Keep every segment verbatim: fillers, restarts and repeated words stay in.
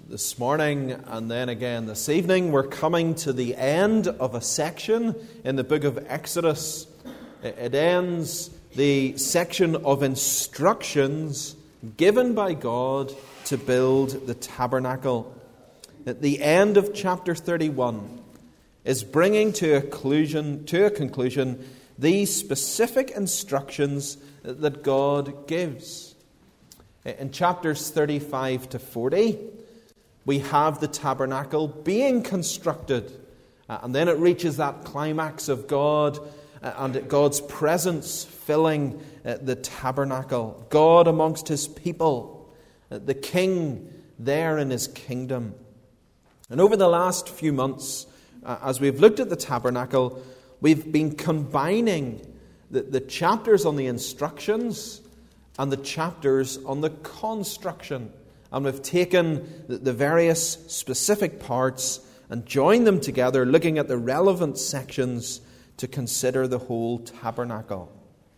This morning and then again this evening, we're coming to the end of a section in the book of Exodus. It ends the section of instructions given by God to build the tabernacle. At the end of chapter thirty-one is bringing to a conclusion, to a conclusion these specific instructions that God gives. In chapters thirty-five to forty, we have the tabernacle being constructed. Uh, and then it reaches that climax of God uh, and God's presence filling uh, the tabernacle. God amongst his people. Uh, the king there in his kingdom. And over the last few months, uh, as we've looked at the tabernacle, we've been combining the, the chapters on the instructions and the chapters on the construction. And we've taken the various specific parts and joined them together, looking at the relevant sections to consider the whole tabernacle.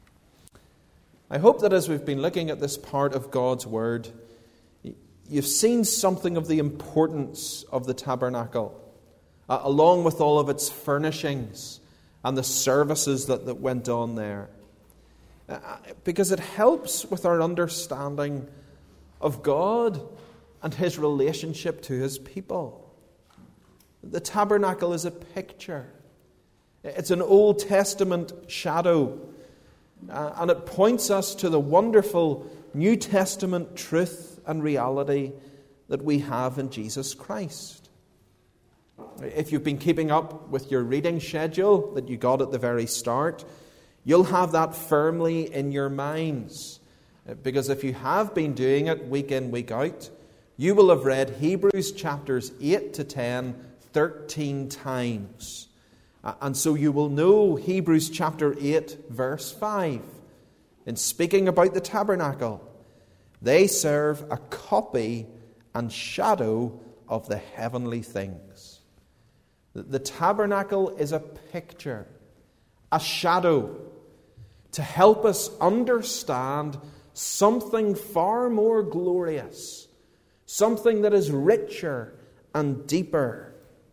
I hope that as we've been looking at this part of God's Word, you've seen something of the importance of the tabernacle, uh, along with all of its furnishings and the services that, that went on there. Uh, because it helps with our understanding of God and his relationship to his people. The tabernacle is a picture. It's an Old Testament shadow, uh, and it points us to the wonderful New Testament truth and reality that we have in Jesus Christ. If you've been keeping up with your reading schedule that you got at the very start, you'll have that firmly in your minds. Because if you have been doing it week in, week out, you will have read Hebrews chapters eight to ten thirteen times. And so you will know Hebrews chapter eight verse five. In speaking about the tabernacle, they serve a copy and shadow of the heavenly things. The tabernacle is a picture, a shadow, to help us understand something far more glorious, something that is richer and deeper.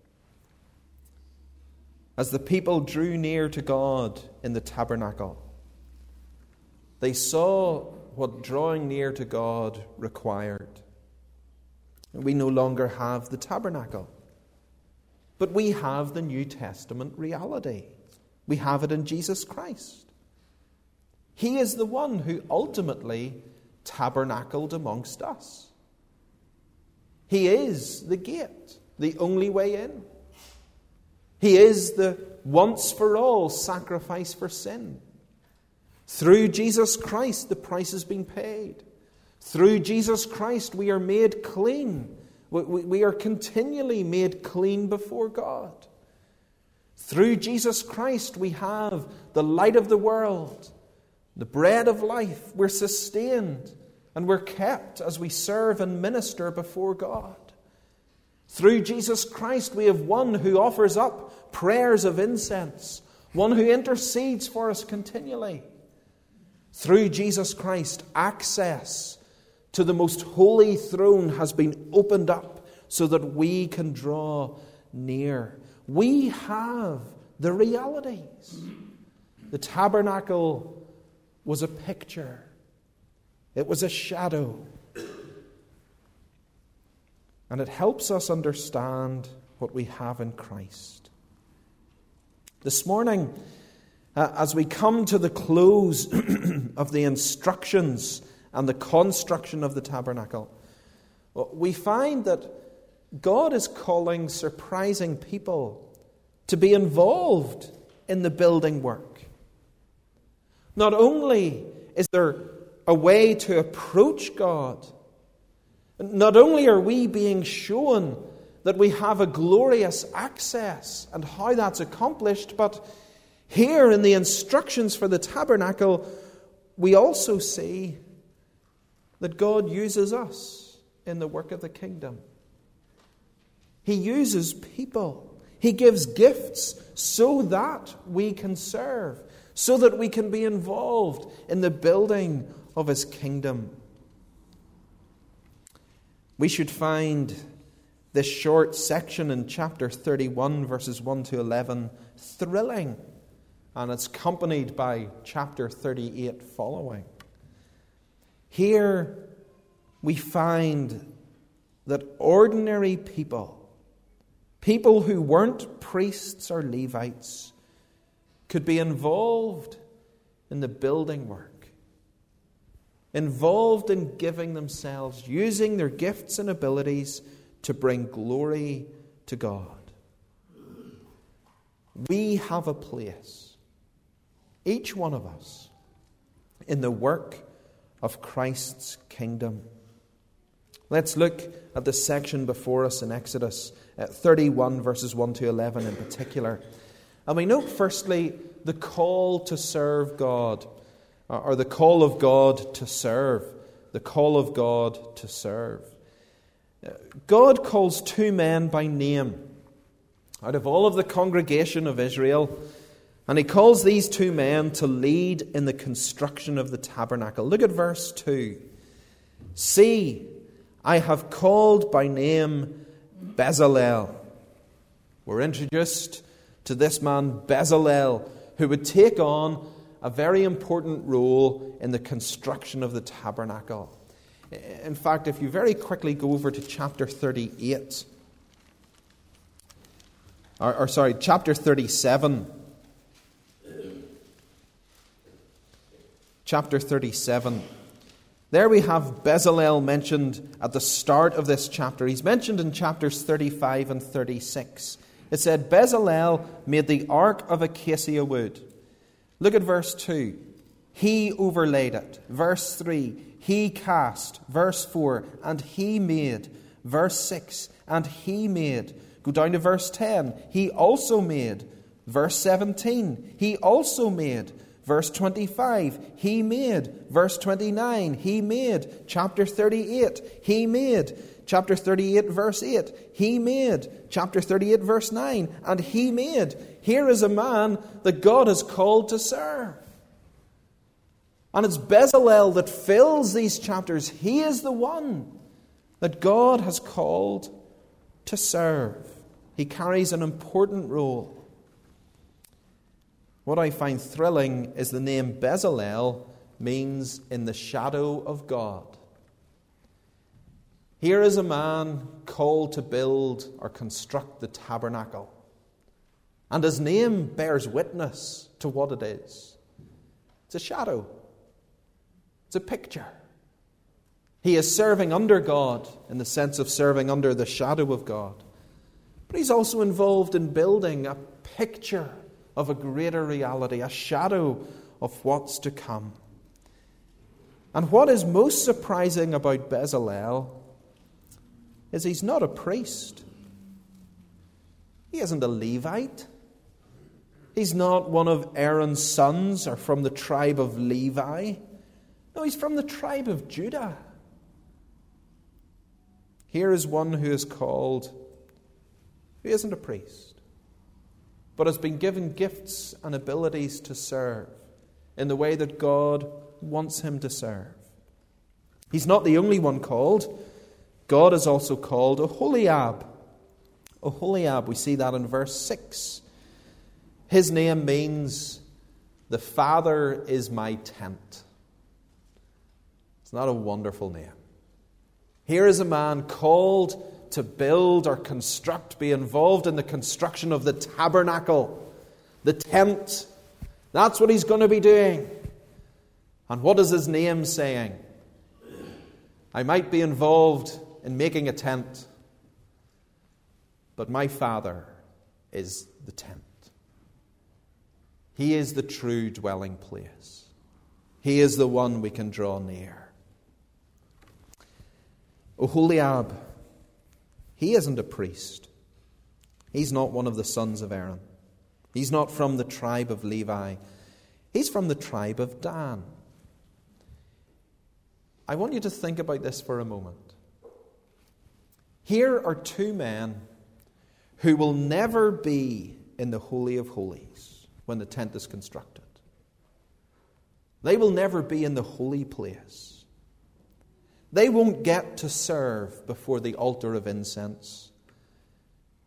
As the people drew near to God in the tabernacle, they saw what drawing near to God required. We no longer have the tabernacle, but we have the New Testament reality. We have it in Jesus Christ. He is the one who ultimately tabernacled amongst us. He is the gate, the only way in. He is the once-for-all sacrifice for sin. Through Jesus Christ, the price has been paid. Through Jesus Christ, we are made clean. We, we, we are continually made clean before God. Through Jesus Christ, we have the light of the world, the bread of life. We're sustained and we're kept as we serve and minister before God. Through Jesus Christ, we have one who offers up prayers of incense, one who intercedes for us continually. Through Jesus Christ, access to the most holy throne has been opened up so that we can draw near. We have the realities. The tabernacle was a picture. It was a shadow. And it helps us understand what we have in Christ. This morning, uh, as we come to the close of the instructions and the construction of the tabernacle, we find that God is calling surprising people to be involved in the building work. Not only is there a way to approach God, not only are we being shown that we have a glorious access and how that's accomplished, but here in the instructions for the tabernacle, we also see that God uses us in the work of the kingdom. He uses people. He gives gifts so that we can serve, so that we can be involved in the building of his kingdom. We should find this short section in chapter thirty-one, verses one to eleven, thrilling, and it's accompanied by chapter thirty-eight following. Here we find that ordinary people, people who weren't priests or Levites, could be involved in the building work, involved in giving themselves, using their gifts and abilities to bring glory to God. We have a place, each one of us, in the work of Christ's kingdom. Let's look at the section before us in Exodus thirty-one, verses one to eleven in particular. And we note firstly the call to serve God, or the call of God to serve, the call of God to serve. God calls two men by name out of all of the congregation of Israel, and he calls these two men to lead in the construction of the tabernacle. Look at verse two. See, I have called by name Bezalel. We're introduced to this man Bezalel, who would take on a very important role in the construction of the tabernacle. In fact, if you very quickly go over to chapter thirty-eight, or, or sorry, chapter thirty-seven, chapter thirty-seven, there we have Bezalel mentioned at the start of this chapter. He's mentioned in chapters thirty-five and thirty-six. It said, Bezalel made the ark of acacia wood. Look at verse two. He overlaid it. Verse three. He cast. Verse four. And he made. Verse six. And he made. Go down to verse ten. He also made. Verse seventeen. He also made. Verse twenty-five. He made. Verse twenty-nine. He made. Chapter thirty-eight. He made. Chapter thirty-eight, verse eight. He made. Chapter thirty-eight, verse nine. And he made. Here is a man that God has called to serve. And it's Bezalel that fills these chapters. He is the one that God has called to serve. He carries an important role. What I find thrilling is the name Bezalel means in the shadow of God. Here is a man called to build or construct the tabernacle. And his name bears witness to what it is. It's a shadow. It's a picture. He is serving under God in the sense of serving under the shadow of God. But he's also involved in building a picture of a greater reality, a shadow of what's to come. And what is most surprising about Bezalel is he's not a priest. He isn't a Levite. He's not one of Aaron's sons or from the tribe of Levi. No, he's from the tribe of Judah. Here is one who is called, who isn't a priest, but has been given gifts and abilities to serve in the way that God wants him to serve. He's not the only one called. God is also called Oholiab. Oholiab, we see that in verse six. His name means, the Father is my tent. It's not a wonderful name. Here is a man called to build or construct, be involved in the construction of the tabernacle, the tent. That's what he's going to be doing. And what is his name saying? I might be involved in making a tent, but my Father is the tent. He is the true dwelling place. He is the one we can draw near. Oholiab, he isn't a priest. He's not one of the sons of Aaron. He's not from the tribe of Levi. He's from the tribe of Dan. I want you to think about this for a moment. Here are two men who will never be in the Holy of Holies when the tent is constructed. They will never be in the holy place. They won't get to serve before the altar of incense.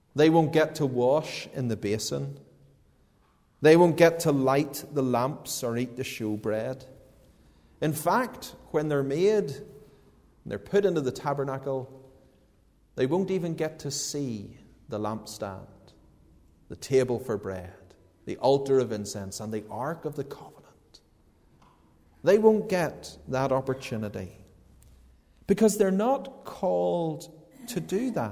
They won't get to wash in the basin. They won't get to light the lamps or eat the showbread. In fact, when they're made, they're put into the tabernacle, they won't even get to see the lampstand, the table for bread, the altar of incense, and the Ark of the Covenant. They won't get that opportunity because they're not called to do that.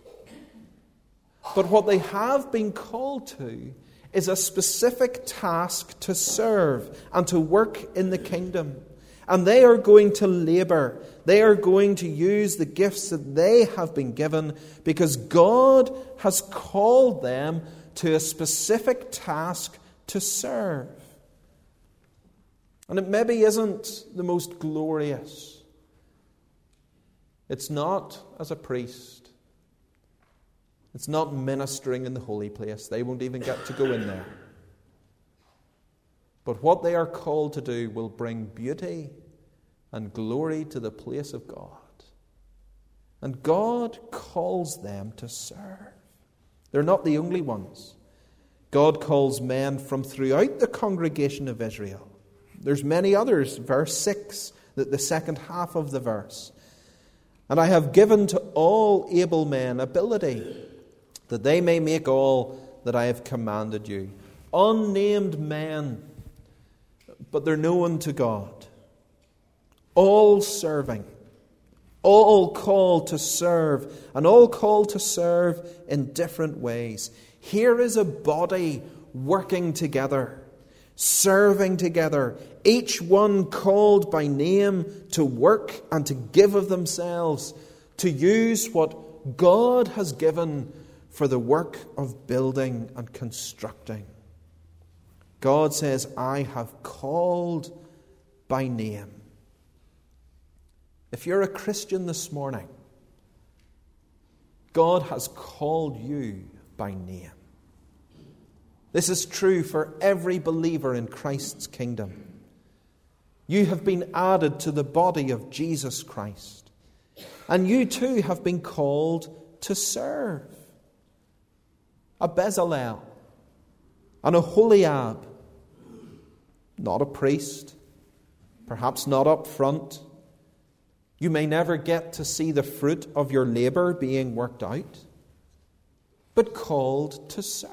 But what they have been called to is a specific task to serve and to work in the kingdom. And they are going to labor. They are going to use the gifts that they have been given because God has called them to a specific task to serve. And it maybe isn't the most glorious. It's not as a priest. It's not ministering in the holy place. They won't even get to go in there. But what they are called to do will bring beauty and glory to the place of God. And God calls them to serve. They're not the only ones. God calls men from throughout the congregation of Israel. There's many others. Verse six, the, the second half of the verse. And I have given to all able men ability, that they may make all that I have commanded you. Unnamed men, but they're known to God. All serving, all called to serve, and all called to serve in different ways. Here is a body working together, serving together, each one called by name to work and to give of themselves, to use what God has given for the work of building and constructing. God says, I have called by name. If you're a Christian this morning, God has called you by name. This is true for every believer in Christ's kingdom. You have been added to the body of Jesus Christ. And you too have been called to serve. A Bezalel and a Holiab, not a priest, perhaps not up front. You may never get to see the fruit of your labor being worked out, but called to serve.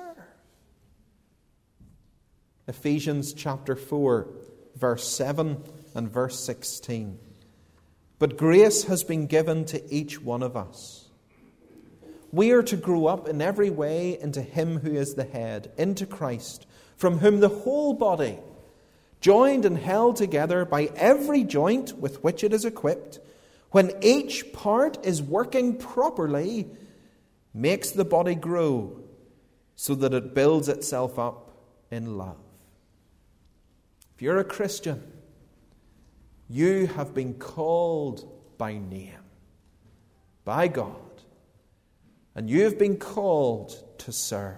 Ephesians chapter four, verse seven and verse sixteen. But grace has been given to each one of us. We are to grow up in every way into Him who is the head, into Christ, from whom the whole body, joined and held together by every joint with which it is equipped, when each part is working properly, makes the body grow so that it builds itself up in love. If you're a Christian, you have been called by name, by God, and you have been called to serve.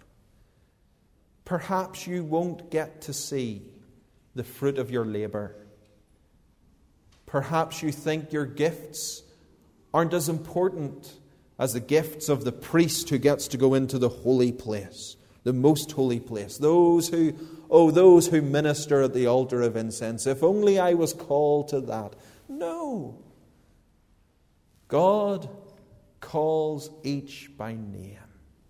Perhaps you won't get to see the fruit of your labor. Perhaps you think your gifts aren't as important as the gifts of the priest who gets to go into the holy place, the most holy place. Those who, oh, those who minister at the altar of incense. If only I was called to that. No. God calls each by name.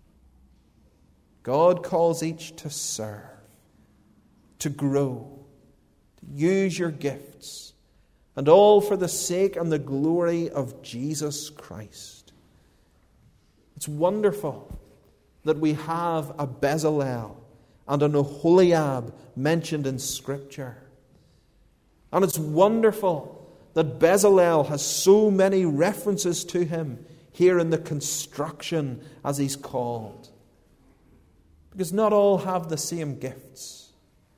God calls each to serve, to grow, to use your gifts, and all for the sake and the glory of Jesus Christ. It's wonderful that we have a Bezalel and an Oholiab mentioned in Scripture. And it's wonderful that Bezalel has so many references to him here in the construction as he's called. Because not all have the same gifts.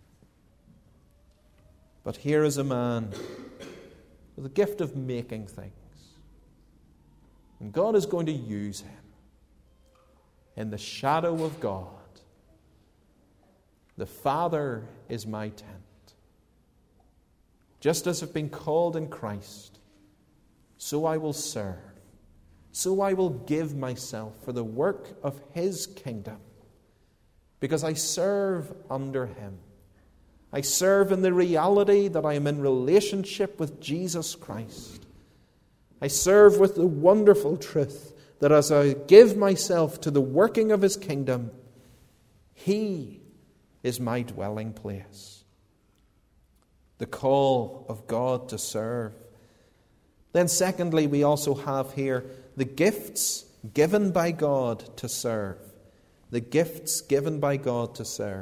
But here is a man with the gift of making things. And God is going to use him in the shadow of God. The Father is my tent. Just as I've been called in Christ, so I will serve. so I will give myself for the work of his kingdom, because I serve under him. I serve in the reality that I am in relationship with Jesus Christ. I serve with the wonderful truth that as I give myself to the working of his kingdom, he is my dwelling place. The call of God to serve. Then secondly, we also have here the gifts given by God to serve. The gifts given by God to serve.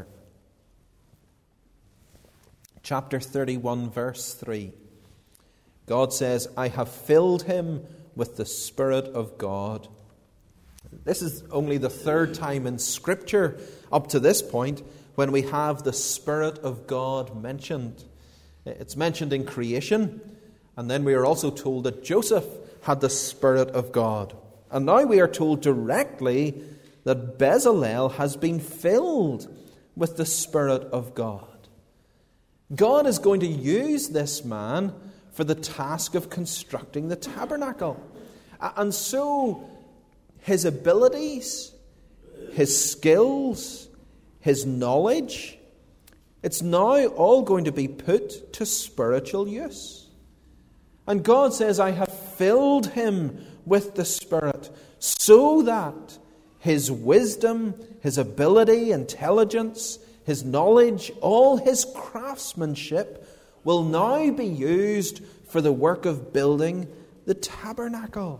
Chapter thirty-one, verse three. God says, I have filled him with the Spirit of God. This is only the third time in Scripture up to this point when we have the Spirit of God mentioned. It's mentioned in creation, and then we are also told that Joseph had the Spirit of God. And now we are told directly that Bezalel has been filled with the Spirit of God. God is going to use this man for the task of constructing the tabernacle. And so his abilities, his skills, his knowledge, it's now all going to be put to spiritual use. And God says, I have filled him with the Spirit so that his wisdom, his ability, intelligence, his knowledge, all his craftsmanship will now be used for the work of building the tabernacle.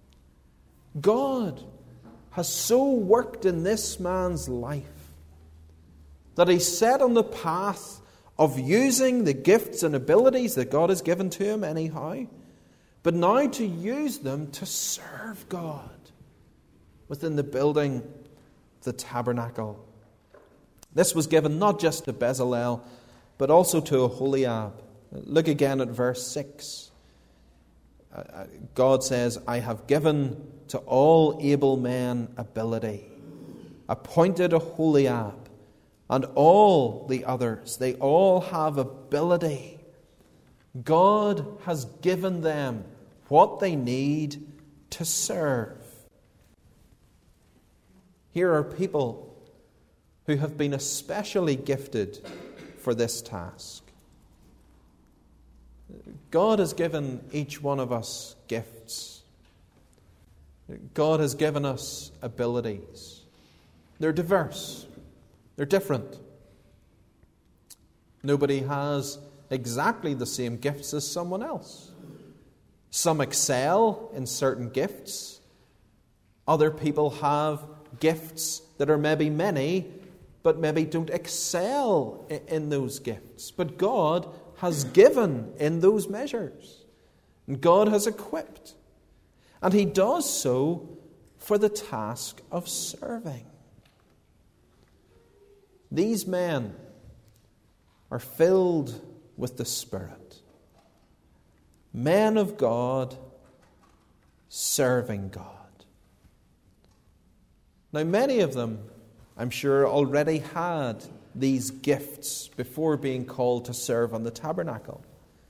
God has so worked in this man's life that he's set on the path of using the gifts and abilities that God has given to him anyhow, but now to use them to serve God within the building of the tabernacle. This was given not just to Bezalel, but also to Aholiab. Look again at verse six. God says, I have given to all able men ability, appointed Aholiab, and all the others. They all have ability. God has given them what they need to serve. Here are people who have been especially gifted for this task. God has given each one of us gifts. God has given us abilities. They're diverse. They're different. Nobody has exactly the same gifts as someone else. Some excel in certain gifts. Other people have gifts that are maybe many, but maybe don't excel in those gifts. But God has given in those measures. And God has equipped. And he does so for the task of serving. These men are filled with the Spirit. Men of God serving God. Now, many of them, I'm sure, already had these gifts before being called to serve on the tabernacle.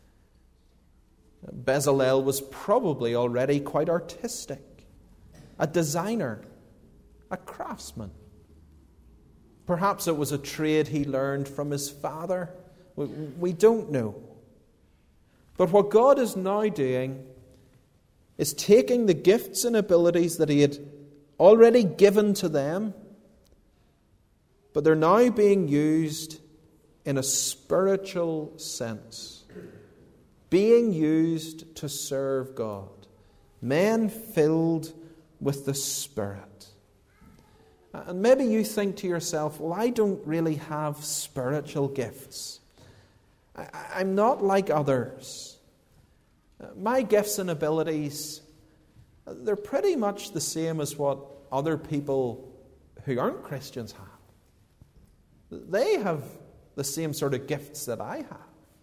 Bezalel was probably already quite artistic, a designer, a craftsman. Perhaps it was a trade he learned from his father. We, we don't know. But what God is now doing is taking the gifts and abilities that he had already given to them, but they're now being used in a spiritual sense, being used to serve God. Men filled with the Spirit. And maybe you think to yourself, well, I don't really have spiritual gifts. I, I'm not like others. My gifts and abilities, they're pretty much the same as what other people who aren't Christians have. They have the same sort of gifts that I have.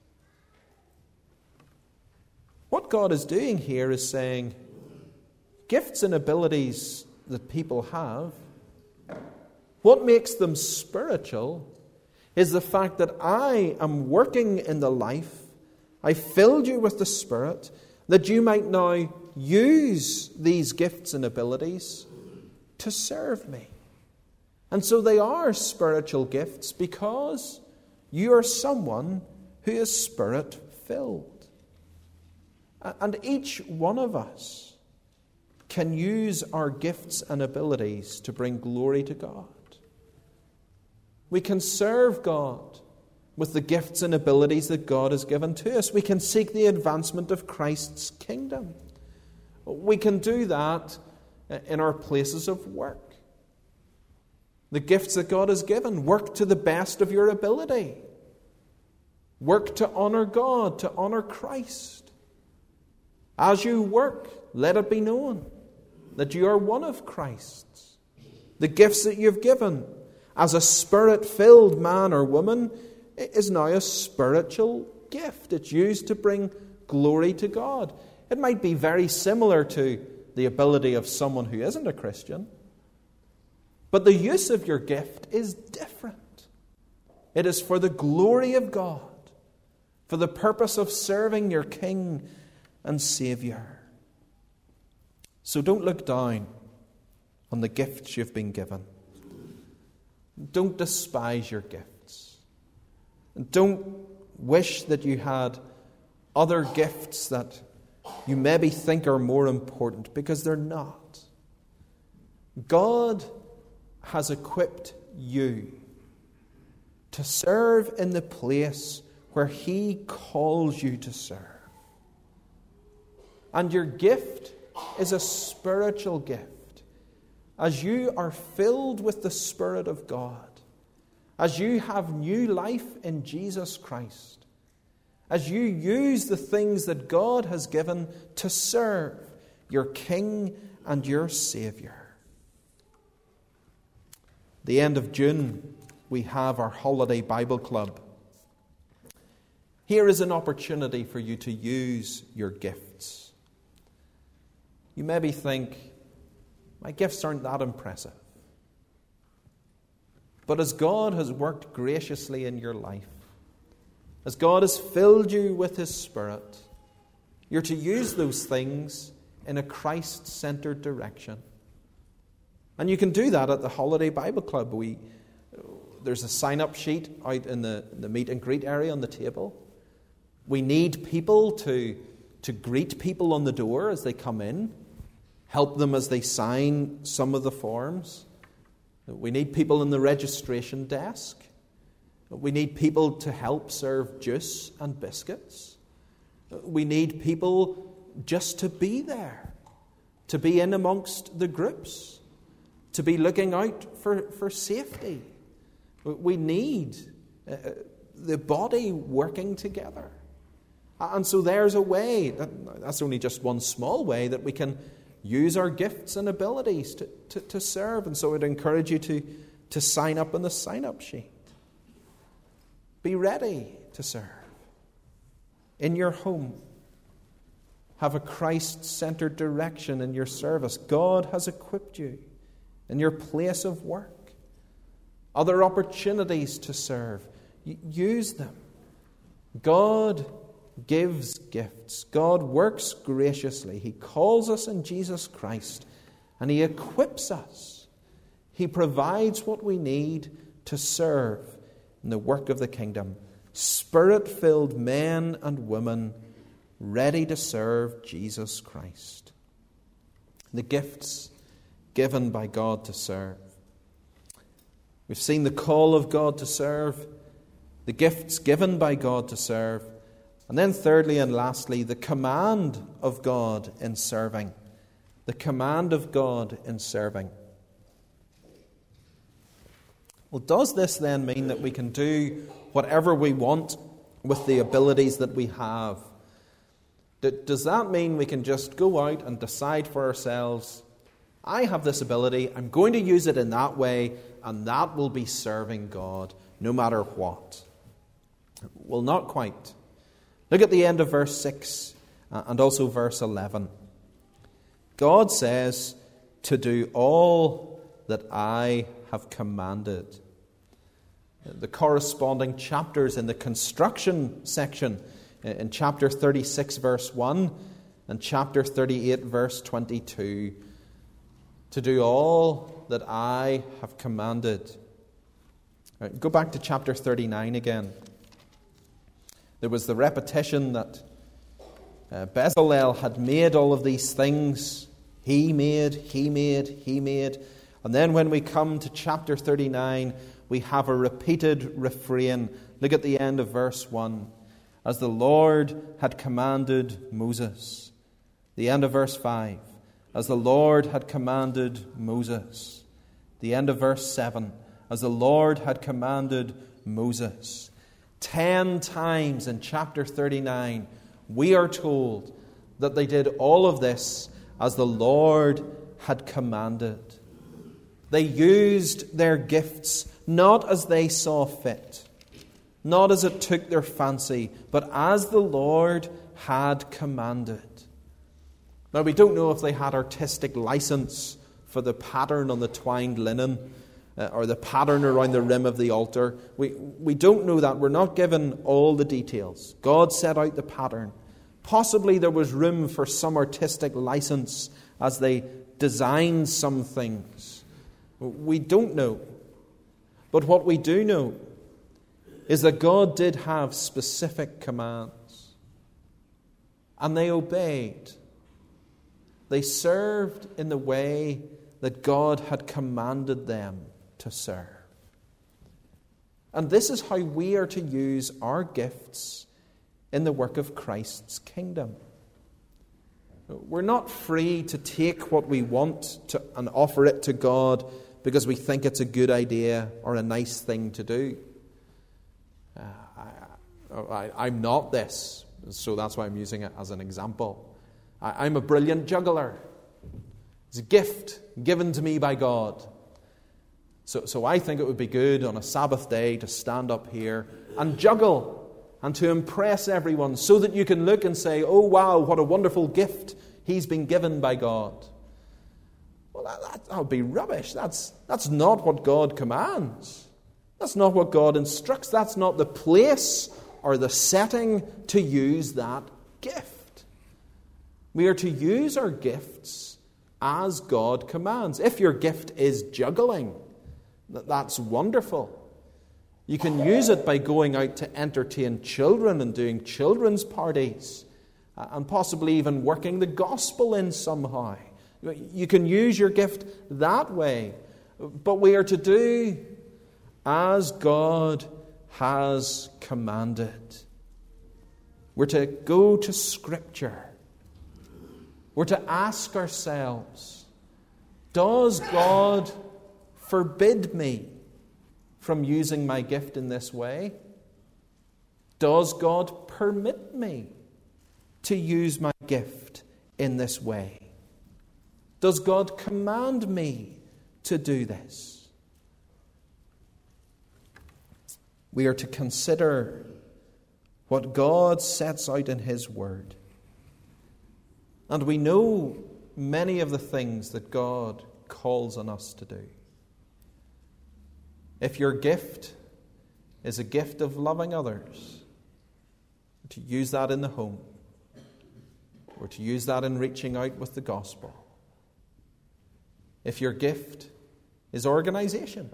What God is doing here is saying, gifts and abilities that people have, what makes them spiritual is the fact that I am working in the life, I filled you with the Spirit, that you might now use these gifts and abilities to serve me. And so they are spiritual gifts because you are someone who is Spirit-filled. And each one of us can use our gifts and abilities to bring glory to God. We can serve God with the gifts and abilities that God has given to us. We can seek the advancement of Christ's kingdom. We can do that in our places of work. The gifts that God has given, work to the best of your ability. Work to honor God, to honor Christ. As you work, let it be known that you are one of Christ's. The gifts that you've given as a Spirit-filled man or woman is now a spiritual gift. It's used to bring glory to God. It might be very similar to the ability of someone who isn't a Christian, but the use of your gift is different. It is for the glory of God, for the purpose of serving your King and Saviour. So don't look down on the gifts you've been given. Don't despise your gifts. And don't wish that you had other gifts that you maybe think are more important, because they're not. God has equipped you to serve in the place where He calls you to serve. And your gift is a spiritual gift. As you are filled with the Spirit of God, as you have new life in Jesus Christ, as you use the things that God has given to serve your King and your Saviour. The end of June, we have our holiday Bible club. Here is an opportunity for you to use your gifts. You maybe think, my gifts aren't that impressive. But as God has worked graciously in your life, as God has filled you with His Spirit, you're to use those things in a Christ-centered direction. And you can do that at the Holiday Bible Club. We, there's a sign-up sheet out in the, the meet and greet area on the table. We need people to, to greet people on the door as they come in, help them as they sign some of the forms. We need people in the registration desk. We need people to help serve juice and biscuits. We need people just to be there, to be in amongst the groups, to be looking out for, for safety. We need uh, the body working together. And so there's a way, that's only just one small way, that we can use our gifts and abilities to, to, to serve. And so I'd encourage you to, to sign up on the sign-up sheet. Be ready to serve. In your home, have a Christ-centered direction in your service. God has equipped you in your place of work. Other opportunities to serve. Use them. God gives gifts. God works graciously. He calls us in Jesus Christ, and He equips us. He provides what we need to serve in the work of the kingdom. Spirit-filled men and women ready to serve Jesus Christ. The gifts given by God to serve. We've seen the call of God to serve, the gifts given by God to serve, and then thirdly and lastly, the command of God in serving. The command of God in serving. Well, does this then mean that we can do whatever we want with the abilities that we have? Does that mean we can just go out and decide for ourselves, I have this ability, I'm going to use it in that way, and that will be serving God no matter what? Well, not quite. Look at the end of verse six and also verse eleven. God says to do all that I have commanded. The corresponding chapters in the construction section, in chapter thirty-six, verse one, in chapter thirty-eight, verse twenty-two, to do all that I have commanded. Right, go back to chapter thirty-nine again. There was the repetition that uh, Bezalel had made all of these things. He made, he made, he made. And then when we come to chapter thirty-nine, we have a repeated refrain. Look at the end of verse one. As the Lord had commanded Moses. The end of verse five. As the Lord had commanded Moses. The end of verse seven. As the Lord had commanded Moses. Ten times in chapter thirty-nine, we are told that they did all of this as the Lord had commanded. They used their gifts not as they saw fit, not as it took their fancy, but as the Lord had commanded. Now, we don't know if they had artistic license for the pattern on the twined linen uh, or the pattern around the rim of the altar. We, we don't know that. We're not given all the details. God set out the pattern. Possibly there was room for some artistic license as they designed some things. We don't know. But what we do know is that God did have specific commands. And they obeyed. They served in the way that God had commanded them to serve. And this is how we are to use our gifts in the work of Christ's kingdom. We're not free to take what we want to, and offer it to God because we think it's a good idea or a nice thing to do. Uh, I, I, I'm not this, so that's why I'm using it as an example. I, I'm a brilliant juggler. It's a gift given to me by God. So, so I think it would be good on a Sabbath day to stand up here and juggle and to impress everyone so that you can look and say, oh wow, what a wonderful gift he's been given by God. Well, that, that, that would be rubbish. That's, that's not what God commands. That's not what God instructs. That's not the place or the setting to use that gift. We are to use our gifts as God commands. If your gift is juggling, that's wonderful. You can use it by going out to entertain children and doing children's parties and possibly even working the gospel in somehow. You can use your gift that way. But we are to do as God has commanded. We're to go to Scripture. We're to ask ourselves, does God forbid me from using my gift in this way? Does God permit me to use my gift in this way? Does God command me to do this? We are to consider what God sets out in His Word. And we know many of the things that God calls on us to do. If your gift is a gift of loving others, to use that in the home, or to use that in reaching out with the gospel. If your gift is organization,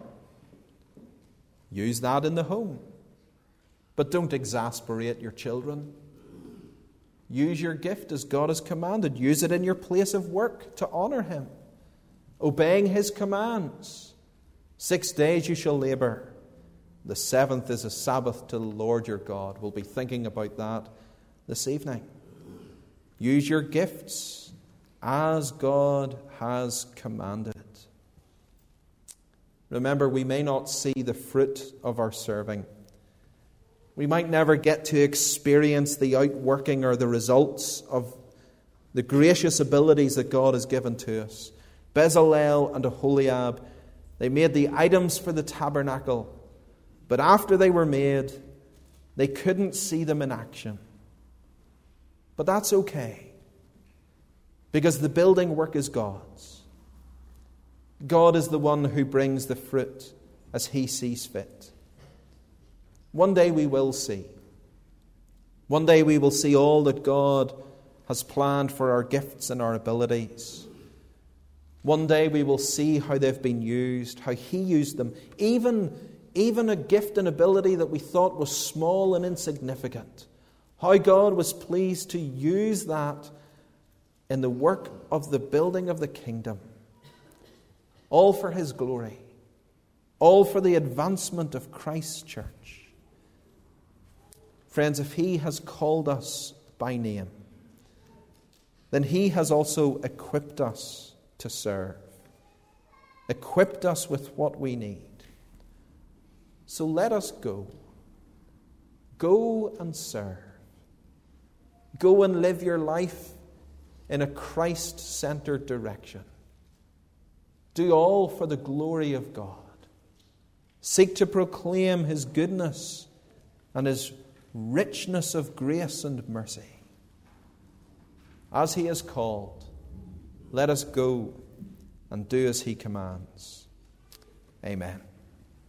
use that in the home. But don't exasperate your children. Use your gift as God has commanded. Use it in your place of work to honor Him, obeying His commands. Six days you shall labor. The seventh is a Sabbath to the Lord your God. We'll be thinking about that this evening. Use your gifts as God has commanded. Remember, we may not see the fruit of our serving. We might never get to experience the outworking or the results of the gracious abilities that God has given to us. Bezalel and Aholiab, they made the items for the tabernacle, but after they were made, they couldn't see them in action. But that's okay, because the building work is God's. God is the one who brings the fruit as He sees fit. One day we will see. One day we will see all that God has planned for our gifts and our abilities. One day we will see how they've been used, how He used them. Even, even a gift and ability that we thought was small and insignificant. How God was pleased to use that in the work of the building of the kingdom. All for His glory. All for the advancement of Christ's church. Friends, if He has called us by name, then He has also equipped us to serve, equipped us with what we need. So let us go. Go and serve. Go and live your life in a Christ-centered direction. Do all for the glory of God. Seek to proclaim His goodness and His richness of grace and mercy. As He has called, let us go and do as He commands. Amen.